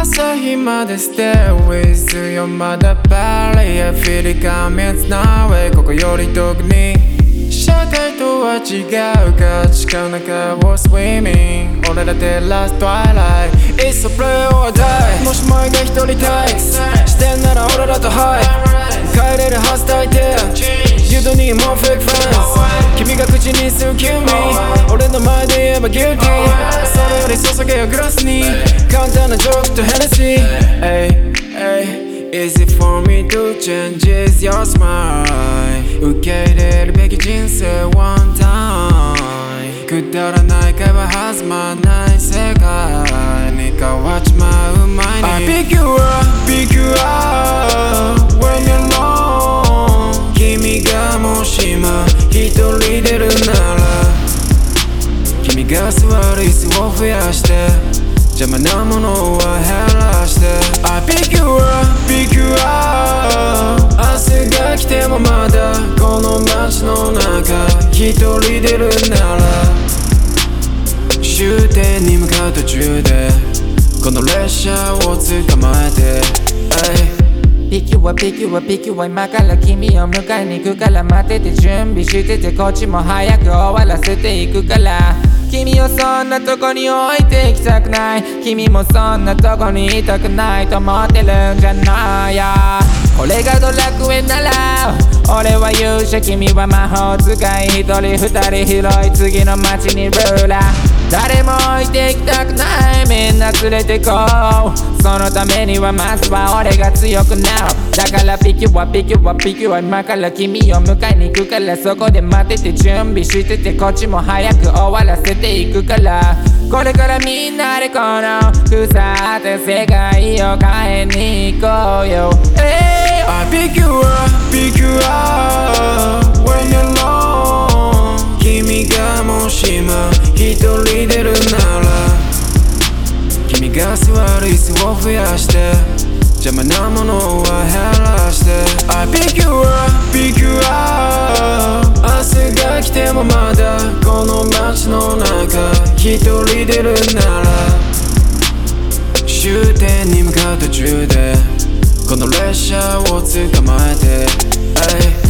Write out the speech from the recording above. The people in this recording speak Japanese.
朝日まで Stay with you まだバリア Feel it coming now way ここより特に社会とは違う価値観の中を Swimming 俺ら照らす Twilight It's a play or die もし前が一人タイプしてんなら俺らとハイ帰れるはず大抵 You don't need more fake friends 君が口にする Kill me 俺の前で言えば Guilty それより注げよグラスに簡単なジョークとヘネシー Easy for me to change is your smile 受け入れるべき人生 one time くだらない会話弾まない世界に変わっちまう前に I pick you up, pick you up when you're alone 君がもしも一人出るなら君が座る椅子を増やして邪魔なものは減らして I pick you up, pick you up 明日が来てもまだこの街の中一人出るなら終点に向かう途中でこの列車を捕まえて Pick you up, pick you up, pick you up 今から君を迎えに行くから待ってて準備しててこっちも早く終わらせていくから君をそんなとこに置いて行きたくない君もそんなとこにいたくないと思ってるんじゃないやこれがドラクエなら俺は勇者君は魔法使い一人二人広い次の街にルーラー誰も置いていきたくないみんな連れてこうそのためにはまずは俺が強くなるだからピキュアピキュアピキュア今から君を迎えに行くからそこで待ってて準備しててこっちも早く終わらせていくからこれからみんなでこの腐って世界を変えに行こうよ、 I pick you up, pick you up when you're alone 君がもしも一人出るなら君が座る椅子を増やして邪魔なものは減らして I pick you up, pick you up 明日が来てもまだこの街の中一人出るなら終点に向かう途中でこの列車を捕まえて